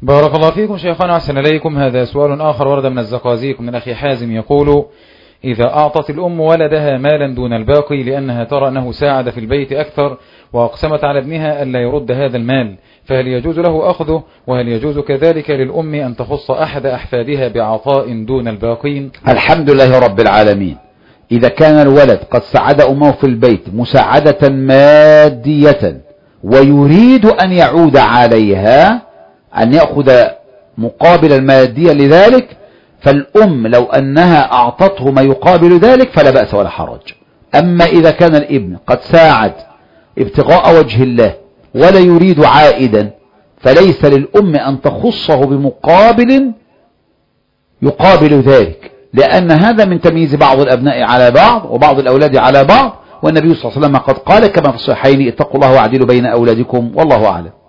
بارك الله فيكم شيخنا وأحسن إليكم. هذا سؤال آخر ورد من الزقازيق من أخي حازم يقول: إذا أعطت الأم ولدها مالا دون الباقي لأنها ترى أنه ساعد في البيت أكثر وأقسمت على ابنها ألا يرد هذا المال، فهل يجوز له أخذه؟ وهل يجوز كذلك للأم أن تخص أحد أحفادها بعطاء دون الباقين؟ الحمد لله رب العالمين. إذا كان الولد قد ساعد أمه في البيت مساعدة مادية ويريد أن يعود عليها، أن يأخذ مقابل المادية لذلك، فالأم لو أنها أعطته ما يقابل ذلك فلا بأس ولا حرج. أما إذا كان الابن قد ساعد ابتغاء وجه الله ولا يريد عائدا، فليس للأم أن تخصه بمقابل يقابل ذلك، لأن هذا من تمييز بعض الأبناء على بعض وبعض الأولاد على بعض، والنبي صلى الله عليه وسلم قد قال كما في الصحيحين: اتقوا الله واعدلوا بين أولادكم، والله أعلم.